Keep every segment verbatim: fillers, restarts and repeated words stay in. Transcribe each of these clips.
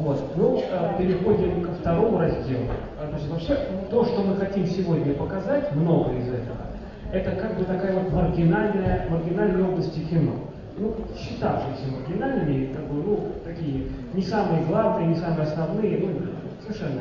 Вот. Ну, переходим ко второму разделу. Значит, вообще, то, что мы хотим сегодня показать, много из этого, это как бы такая вот маргинальная, маргинальная область кино. Ну, считавшиеся маргинальными, как бы, ну, такие не самые главные, не самые основные, ну, совершенно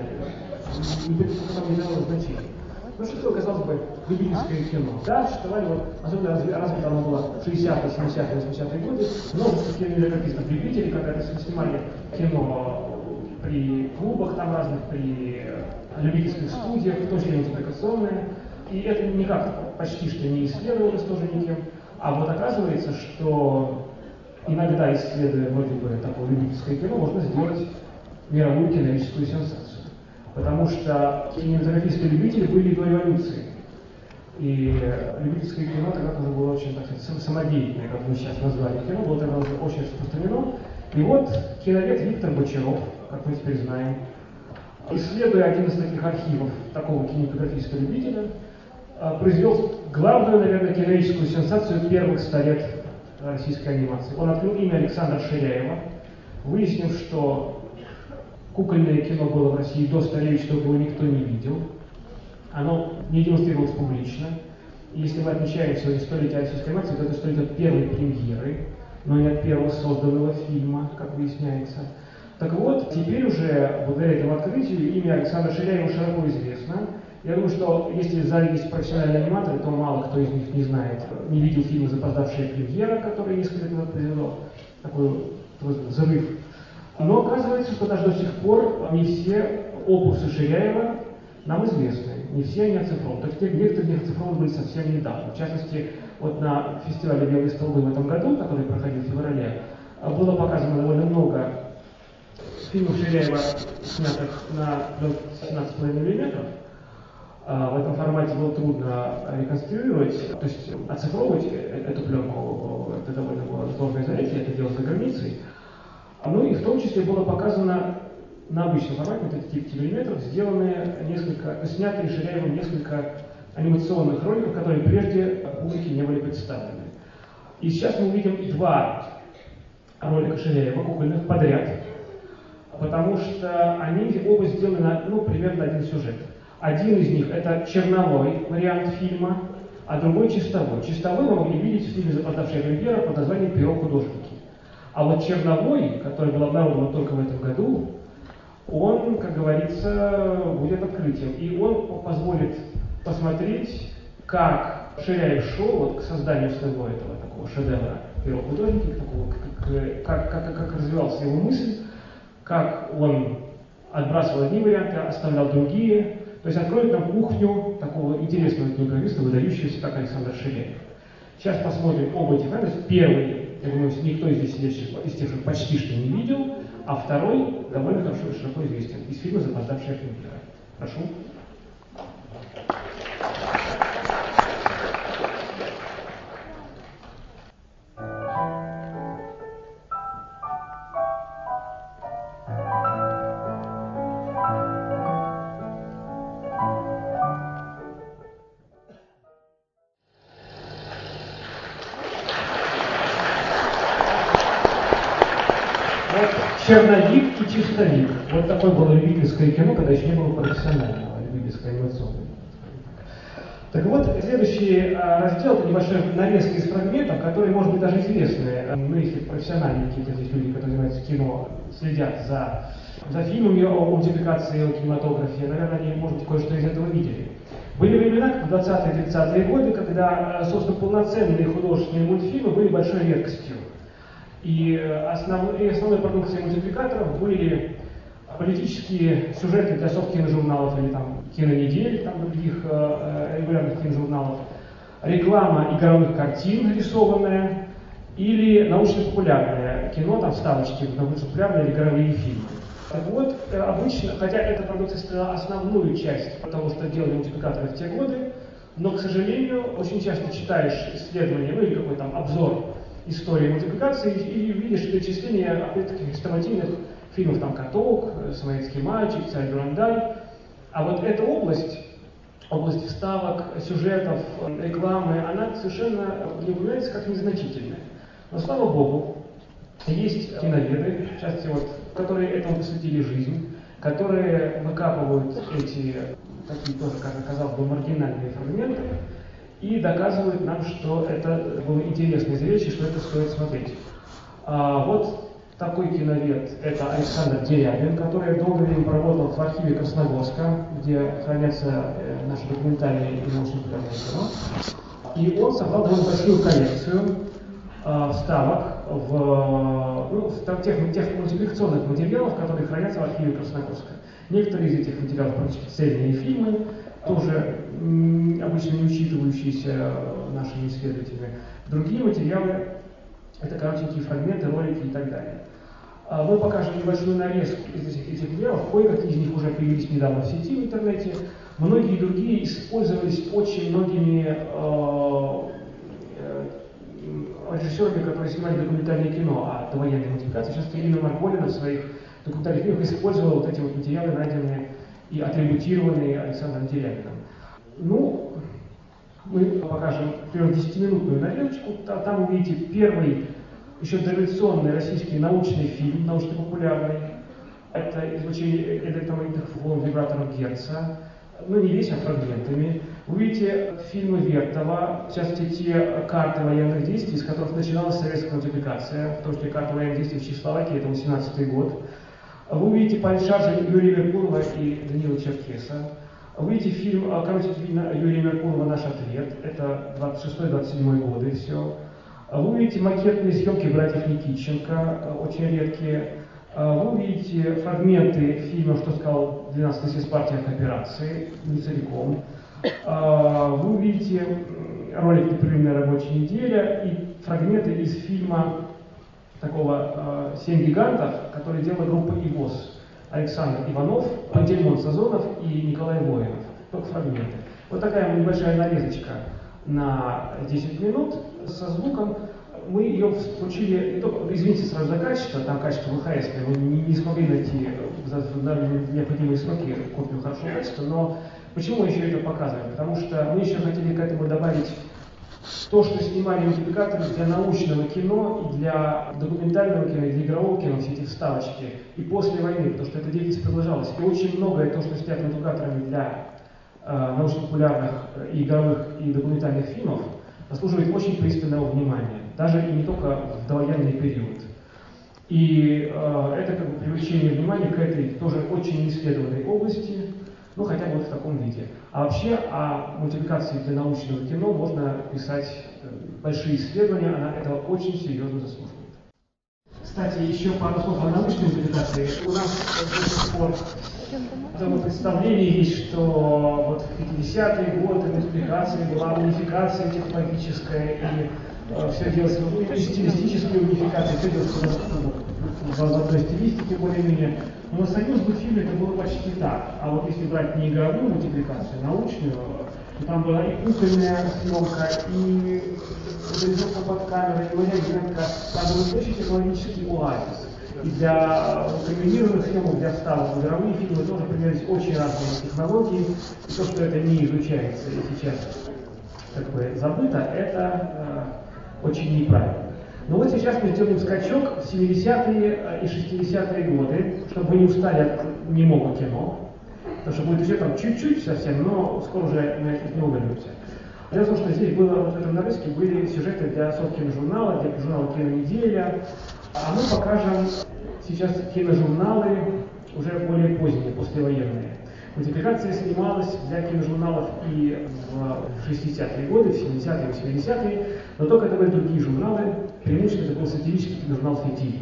не имело значения. Ну, что такое, казалось бы, любительское кино? Да, существовали, вот, особенно развито оно было в шестидесятые, семидесятые, восьмидесятые годы, множество кинематографистов-любителей, когда снимали кино при клубах там разных, при любительских студиях, в том числе мультипликационные. И это никак почти что не исследовалось тоже никем. А вот оказывается, что иногда, исследуя вроде бы такое любительское кино, можно сделать мировую киновическую сенсацию. Потому что кинематографисты-любители были до революции. И любительское кино тогда тоже было очень, так сказать, самодеятельное, как мы сейчас назвали. Кино было тогда уже очень распространено. И вот киновед Виктор Бочаров, как мы теперь знаем, исследуя один из таких архивов такого кинематографиста-любителя, произвел главную, наверное, киновическую сенсацию первых ста лет российской анимации. Он открыл имя Александра Ширяева, выяснив, что кукольное кино было в России до столетия, что его никто не видел. Оно не демонстрировалось публично. И если мы отмечаем сегодня столетие российской анимации, то это столетие от первой премьеры, но не от первого созданного фильма, как выясняется. Так вот, теперь уже, благодаря этому открытию, имя Александра Ширяева широко известно. Я думаю, что если в зале есть профессиональные аниматоры, то мало кто из них не знает, не видел фильма «Запоздавшая премьера», который несколько лет назад произвел такой взрыв. Но оказывается, что даже до сих пор не все опусы Ширяева нам известны, не все они оцифрованы. Так некоторые из них оцифрованы были совсем недавно. В частности, вот на фестивале «Белые столбы» в этом году, который проходил в феврале, было показано довольно много фильмов Ширяева, снятых на семнадцать с половиной миллиметров. В этом формате было трудно реконструировать, то есть оцифровывать эту пленку, это довольно было сложное занятие, это делать за границей. Ну и в том числе было показано на обычном формате, вот эти девять миллиметров, сделанные несколько, снятые Ширяевым несколько анимационных роликов, которые прежде публике не были представлены. И сейчас мы увидим два ролика Ширяева, кукольных, подряд, потому что они оба сделаны на, ну, примерно один сюжет. Один из них это черновой вариант фильма, а другой чистовой. Чистовой вы могли видеть в фильме «Запоздавшая премьера» под названием «Перо художники». А вот черновой, который был обнародован только в этом году, он, как говорится, будет открытием. И он позволит посмотреть, как Ширяев шел вот к созданию своего этого такого шедевра «Перо художники», такого, как, как, как, как развивалась его мысль, как он отбрасывал одни варианты, оставлял другие. То есть откроет нам кухню такого интересного кинематографиста, выдающегося, как Александр Ширяев. Сейчас посмотрим оба эти фрагмента. Первый, я думаю, никто из здесь сидящих из тех, что почти что не видел, а второй довольно хорошо и широко известен, из фильма «Запоздавшая премьера». Прошу. Черновик и чистовик. Вот такое было любительское кино, когда еще не было профессионального, любительское анимационное. Так вот, следующий а, раздел — это небольшая нарезка из фрагментов, которые, может быть, даже известны. Ну, если профессиональные какие-то здесь люди, которые занимаются кино, следят за, за фильмами о мультипликации, о кинематографе, наверное, они, может быть, кое-что из этого видели. Были времена, как в двадцатые-тридцатые годы, когда, собственно, полноценные художественные мультфильмы были большой редкостью. И основной, основной продукцией мультипликаторов были политические сюжеты для софт-киножурналов или там кинонедель, там других э, регулярных киножурналов, реклама игровых картин нарисованная или научно-популярное кино, там вставочки в научно-популярные или игровые фильмы. Так вот, обычно, хотя эта продукция составляла основную часть того, что делали мультипликаторы в те годы, но, к сожалению, очень часто читаешь исследования, ну или какой-то там обзор истории мультипликации и видишь перечисление опять-таки хрестоматийных фильмов, там «Каток», «Самоедский мальчик», «Царь Дурандай». А вот эта область, область вставок, сюжетов, рекламы, она совершенно не упоминается как незначительная. Но слава богу, Есть киноведы, в частности, вот, которые этому посвятили жизнь, которые выкапывают эти, такие тоже, как оказалось бы, маргинальные фрагменты и доказывают нам, что это было интересное зрелище, что это стоит смотреть. А вот такой киновед – это Александр Дерябин, который долгое время проработал в архиве Красногорска, где хранятся э, наши документальные и научно-популярные кино. И он собрал довольно большую коллекцию э, вставок в, ну, в тех, тех мультипликационных материалов, которые хранятся в архиве Красногорска. Некоторые из этих материалов практически цельные фильмы, тоже м, обычно не учитывающиеся нашими исследователями. Другие материалы – это коротенькие фрагменты, ролики и так далее. Мы покажем небольшую нарезку из этих, этих материалов. Кое-какие из них уже появились недавно в сети в интернете. Многие другие использовались очень многими э, э, режиссерами, которые снимали документальное кино о довоенной мультипликации. Сейчас Ирина Марголина в своих документальных фильмах использовала вот эти вот материалы, найденные и атрибутированные Александром Дерябиным. Ну, мы покажем примерно десятиминутную нарезочку. Там увидите первый, еще дореволюционный российский научный фильм, научно-популярный. Это излучение электромагнитных волн вибраторов Герца. Ну, не весь, а фрагментами. Вы увидите фильмы Вертова, в частности, те карты военных действий, с которых начиналась советская мультипликация, в том числе карта военных действий в Чехословакии, это восемнадцатый год. Вы увидите «Пальшаржа» Юрия Меркулова и Данила Черкеса. Вы видите фильм, короче, Юрия Меркулова «Наш ответ», это двадцать шестой — двадцать седьмой годы, все. Вы увидите макетные съемки братьев Никитченко, очень редкие. Вы увидите фрагменты фильма «Что сказал двенадцатый съезд партии о кооперации», не целиком. Вы увидите ролик «Непрерывная рабочая неделя» и фрагменты из фильма такого «Семь гигантов», который делала группа ИВОС. Александр Иванов, Пантелеймон Сазонов и Николай Воинов. Только фрагменты. Вот такая небольшая нарезочка на десять минут со звуком. Мы ее включили, только, извините сразу за качество, там качество ВХС, мы не, не смогли найти за необходимые сроки копию хорошего качества, но почему мы еще это показываем? Потому что мы еще хотели к этому добавить то, что снимали мультипликаторы для научного кино, и для документального кино, и для игрового кино, все эти вставочки, и после войны, потому что эта деятельность продолжалась. И очень многое то, что снято мультипликаторами для э, научно-популярных и игровых, и документальных фильмов, заслуживает очень пристального внимания, даже и не только в довоенный период. И э, это как бы привлечение внимания к этой тоже очень исследованной области, ну хотя бы вот в таком виде. А вообще о мультипликации для научного кино можно писать большие исследования, она этого очень серьезно заслуживает. Кстати, еще пару слов о научной мультипликации. У нас до сих пор такое представление есть, что вот в пятидесятые годы мультипликация была унификация технологическая, и э, все делалось в стилистической унификации, все делалось в одной стилистике более-менее. Но на союзном фильме это было почти так. А вот если брать не игровую мультипликацию, а научную, то там была и кукольная съемка, и реализовка под камерой, и марионетка. Там был очень технологический оазис. И для комбинированных съемок, для вставок в игровые фильмы тоже применялись очень разные технологии. И то, что это не изучается и сейчас как бы забыто, это э, очень неправильно. Но вот сейчас мы сделаем скачок в семидесятые и шестидесятые годы, чтобы вы не устали от немого кино, потому что будет еще там чуть-чуть совсем, но скоро уже мы от него вернемся. Дело в том, что здесь было, вот в этом нарезке были сюжеты для соцкиножурнала, для журнала «Кинонеделя», а мы покажем сейчас киножурналы уже более поздние, послевоенные. Мультипликация снималась для киножурналов и в шестидесятые годы, в семидесятые и восьмидесятые, но только это были другие журналы, преимущественно это был сатирический киножурнал «Фитиль».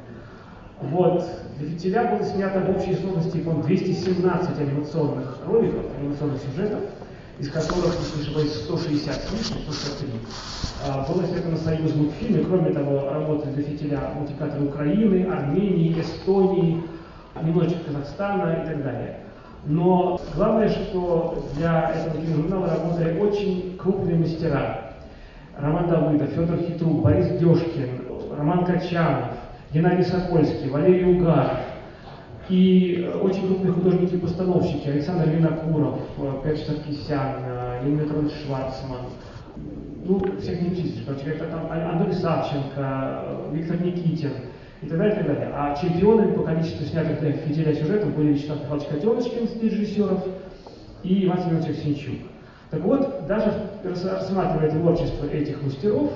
Вот, для «Фитиля» было снято в общей сложности, по-моему, двести семнадцать анимационных роликов, анимационных сюжетов, из которых, если не ошибаюсь, сто шестьдесят с лишним, сто шестьдесят три. Было снято на союзном фильме, кроме того, работали для «Фитиля» мультипликаторы Украины, Армении, Эстонии, немножечко Казахстана и так далее. Но главное, что для этого киножурнала работали очень крупные мастера. Роман Давыдов, Федор Хитрук, Борис Дёшкин, Роман Качанов, Геннадий Сокольский, Валерий Угаров и очень крупные художники-постановщики: Александр Винокуров, Петр Саркисян, Леонид Петрович Шварцман, ну, всех не перечислишь, короче, это там Анатолий Савченко, Виктор Никитин и так далее, и так далее. А чемпионами по количеству снятых для фитиля сюжетов были Вячеслав Михайлович Котеночкин среди режиссеров и Иван Семенович Аксенчук. Так вот, даже рассматривая творчество этих мастеров,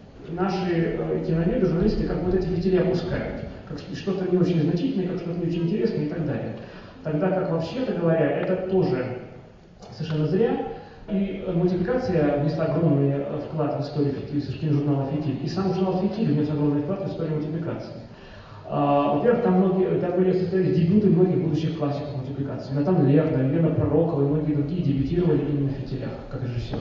наши э, киноведы, журналисты, как вот эти фитили опускают, как что-то не очень значительное, как что-то не очень интересное и так далее. Тогда как, вообще-то говоря, это тоже совершенно зря. И мультипликация внесла огромный вклад в историю киножурнала «Фитиль». И сам журнал «Фитиль» внес огромный вклад в историю мультипликации. А, во-первых, там, многие, там были состоялись дебюты многих будущих классиков мультипликации. Натан Лерда, Елена Пророкова и многие другие дебютировали именно в «Фитилях», как режиссеры.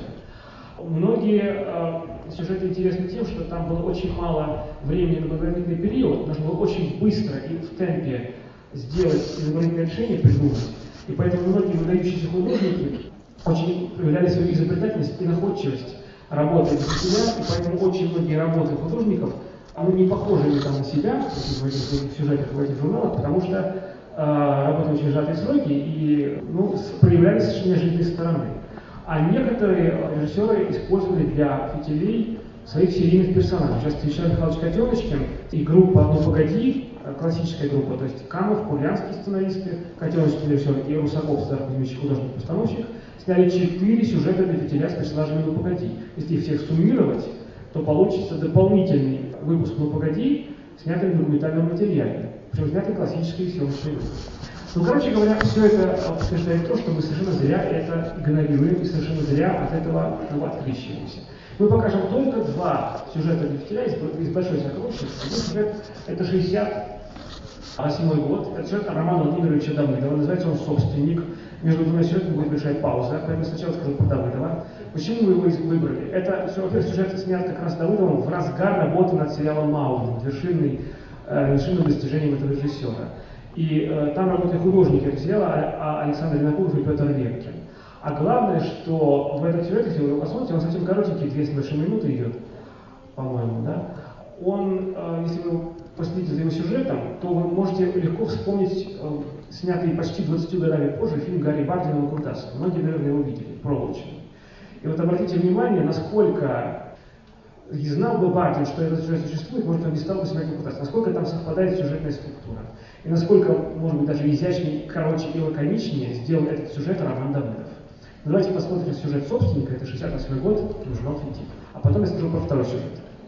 Многие а, сюжеты интересны тем, что там было очень мало времени на подготовительный период, нужно было очень быстро и в темпе сделать изобретательное решение, придумать. И поэтому многие выдающиеся художники очень проявляли свою изобретательность и находчивость, работая в фитилях, и поэтому очень многие работы художников, они не похожи там на себя в этих сюжетах, в этих журналах, потому что э, работали очень сжатые сроки и ну, проявлялись совершенно неожиданной стороны. А некоторые режиссеры использовали для фитилей своих серийных персонажей. Сейчас Вячеслав Михайлович Котеночкин и группа «Ну погоди», классическая группа, то есть Камов, Курлянский сценаристы, Котеночкин режиссер и Русаков, Кузьмич, художник-постановщик, сняли четыре сюжета для фитиля с персонажами «Ну погоди». Если их всех суммировать, то получится дополнительный выпуск «Ну погоди», снятый в документальном материале, причем снятый классической съемочной группой. Ну, короче говоря, все это подтверждает то, что мы совершенно зря это игнорируем и совершенно зря от этого ну, открещиваемся. Мы покажем только два сюжета для фитиля из, из большой сокровищницы. Один сюжет — это шестьдесят восьмой год, это сюжет Романа Владимировича Давыдова, называется он «Собственник». Между двумя сюжетами будет большая пауза, поэтому сначала скажу про Давыдова. Почему мы его выбрали? Это, во-первых, сюжет снят как раз Давыдовым в разгар работы над сериалом «Маунин», вершинным, э, вершинным достижением этого режиссера. И э, там работали художники этого сериала а, Александр Винокуров и Петр Веркин. А главное, что в этом сюжете, если вы его посмотрите, он совсем коротенький, две с небольшим минуты идет, по-моему, да? Он, э, если вы последите за его сюжетом, то вы можете легко вспомнить э, снятый почти двадцатью годами позже фильм Гарри Бардина и Куртаса. Многие, наверное, его видели, «Проволочный». И вот обратите внимание, насколько и знал бы Бардин, что этот сюжет существует, может, он не стал бы себя Куртаса, насколько там совпадает сюжетная структура. И насколько, может быть, даже изящнее, короче и лаконичнее сделал этот сюжет Роман Давыдов. Давайте посмотрим сюжет «Собственника», это шестьдесят восьмой год, журнал «Фитиль». А потом я скажу про второй сюжет.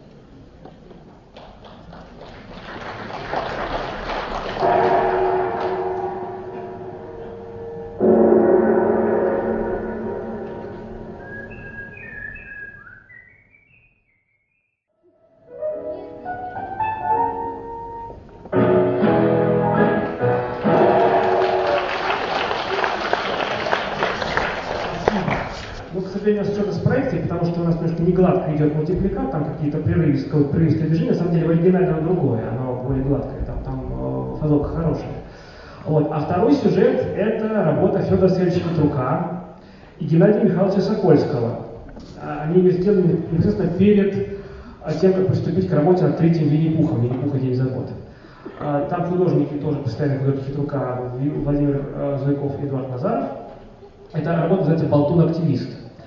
У нас что-то с проекцией, потому что у нас немножко не гладко идет мультипликат, там какие-то прерывистые, прерывистые движения, на самом деле в оригинале оно другое, оно более гладкое, там, там э, фазовка хорошая. Вот. А второй сюжет — это работа Федора Сергеевича Петрука и Геннадия Михайловича Сокольского. Они ее сделали непосредственно перед тем, как приступить к работе над третьим Винни-Пухом, Винни-Пуха «День заботы». Там художники, тоже постоянные художники Петрука, Владимир Зуйков и Эдуард Назаров. Эта работа называется «Болтун-активист».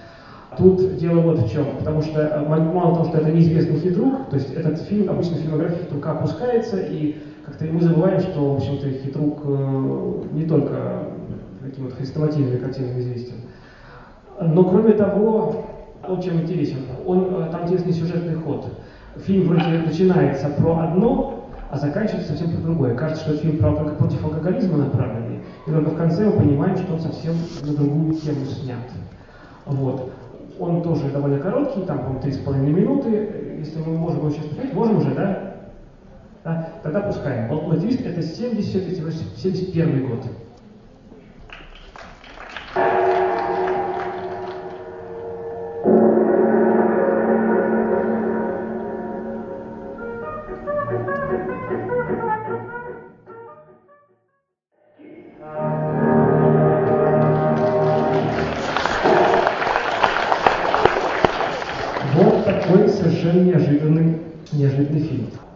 Тут дело вот в чем, потому что мало того, что это неизвестный хитрук, то есть этот фильм, обычно фильмография хитрука опускается, и как-то мы забываем, что, в общем-то, хитрук э, не только такими вот хрестоматийными картинами известен. Но, кроме того, он чем интересен, он, там интересный сюжетный ход. Фильм вроде начинается про одно, а заканчивается совсем про другое. Кажется, что это фильм про, только против алкоголизма направленный, и только в конце мы понимаем, что он совсем на другую тему снят. Вот. Он тоже довольно короткий, там, по-моему, три с половиной минуты. Если мы можем его сейчас посмотреть, можем уже, да? Да? Тогда пускаем. «Болтун-активист» — это семьдесят первый год. Совершенно неожиданный, неожиданный фильм.